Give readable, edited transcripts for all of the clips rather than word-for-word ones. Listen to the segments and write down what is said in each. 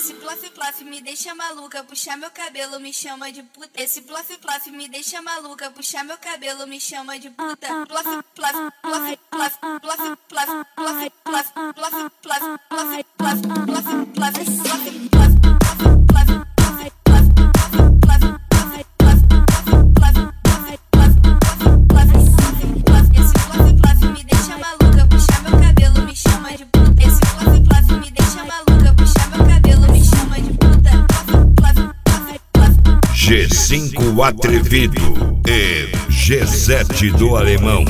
Esse plof me deixa maluca, puxar meu cabelo me chama de puta. Esse plof me deixa maluca, puxar meu cabelo me chama de puta. Plof, plof, plof, plof, plof, plof, plof, plof, plof, plof, plof, plof, plof, plof, plof, plof. G5 o Atrevido e G7 do Alemão.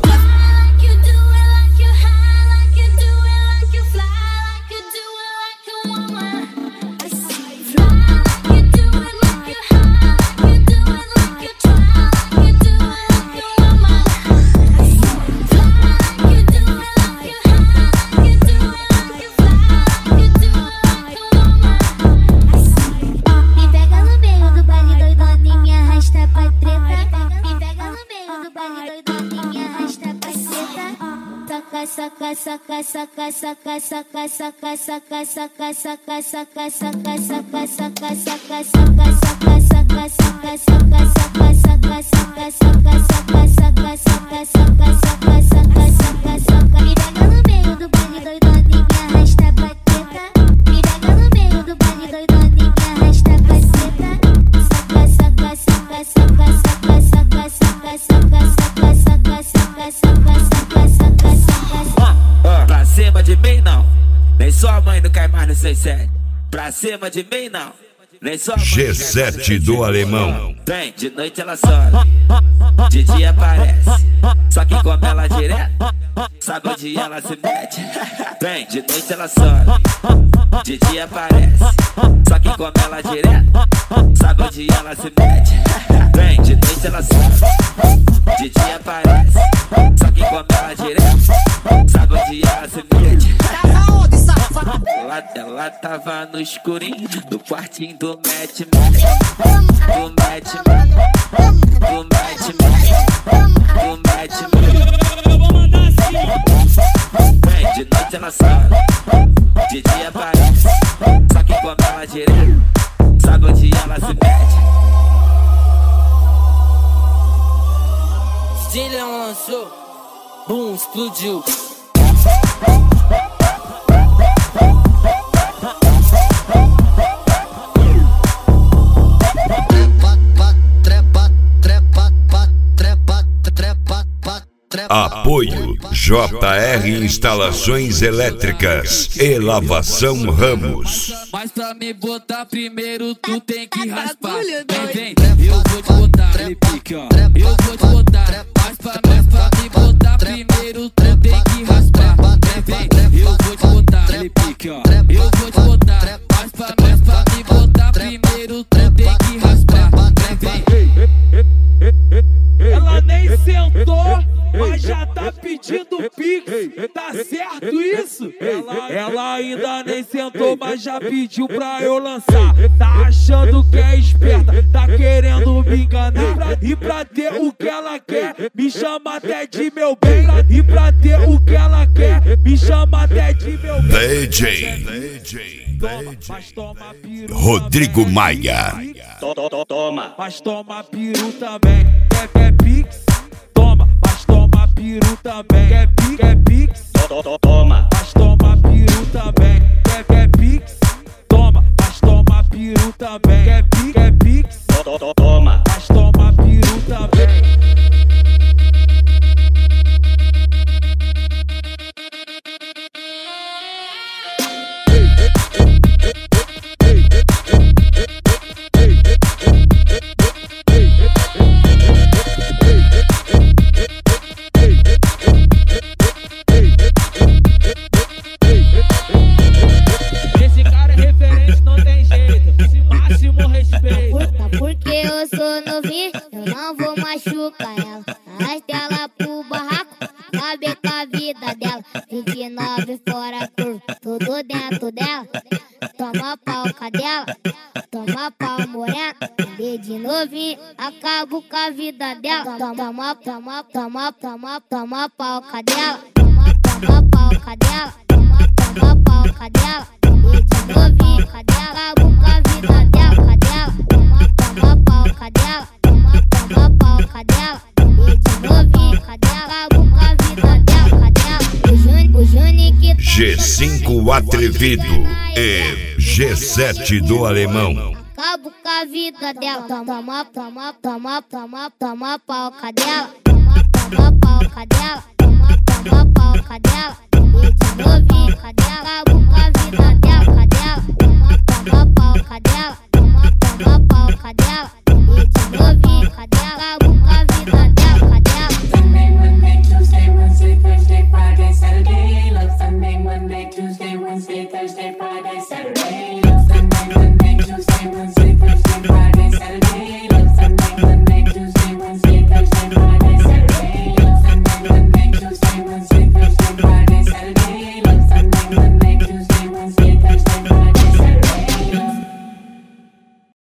Saca, saca, saca, saca, saca, saca, saca, saca, saca, saca, saca, saca, saca, saca, saca, saca, saca. Me pega no meio do baile doidona e me arrasta pra treta. Me pega no meio do baile doidona e me arrasta pra treta. Saca, saca, saca, saca, saca, saca, saca, saca, saca, saca, saca, saca, saca, saca. Pra cima de mim não, nem sua mãe não cai mais no 67. Pra cima de mim não, nem sua mãe. G7 do Alemão. Vem, de noite ela sobe, de dia aparece. Só que come ela direto, sabe onde ela se mete. Vem, de noite ela sobe, de dia aparece. Só que come ela direto, sabe onde ela se mete. Vem, de noite ela sobe, de dia aparece. Só que come ela direto, sabe onde ela se mete. Ela tava no escurinho, no quartinho do match, do match, do match, do match. Eu vou mandar assim. Vem, de noite ela sobe, de dia aparece. Só que come ela direto, sabe onde ela se mete. Dillion lançou, boom, explodiu. Apoio JR Instalações Elétricas e Lavação Ramos. Mas pra me botar primeiro tu tem que raspar. Vem, vem, eu vou te botar, ele pique, ó. Eu vou te botar, mas pra me botar primeiro tu tem que raspar. Vem, vem, eu vou te botar, ele pique, ó. Eu vou te botar, mas pra me botar primeiro tu tem que raspar. Vem, vem. Ela nem sentou, mas já tá pedindo pix, tá certo isso? Ela ainda nem sentou, mas já pediu pra eu lançar. Tá achando que é esperta, tá querendo me enganar. E pra ter o que ela quer, me chama até de meu bem. E pra ter o que ela quer, me chama até de meu bem. DJ Mas toma peru Rodrigo também. Maia. Toma. Mas toma peru também. Quer pix? Toma. Mas toma peru também. Quer pix? Toma. Mas toma peru também. Quer pix? Toma. Mas toma peru também. Quer pix? Toma. Mas toma peru também. Esse cara é referente, não tem jeito. Esse máximo respeito. Porque eu sou novinho, eu não vou machucar ela. Arrasta ela pro barraco, saber com a vida dela. 29 fora curva, tudo dentro dela. Toma pau, cadela, toma pau, morena. De novinho, acabo com a vida dela. Toma pau, cadela. Toma pau, cadela. Toma pau, cadela. De novinho, cadela. atrevido é G7 do Alemão. Acabo com a vida dela. Toma pau cadela. Toma pau cadela. Toma pau cadela. E de novinho cadela. Acabo com a vida dela cadela. Toma pau cadela. Toma pau cadela. E de novinho cadela. Acabo com a vida dela cadela. Sunday, Monday, Tuesday, Wednesday, Thursday, Friday, Saturday. Love Sunday, Monday, Tuesday, Wednesday, Thursday, Friday, Saturday. Love Sunday, Monday, Tuesday, Wednesday.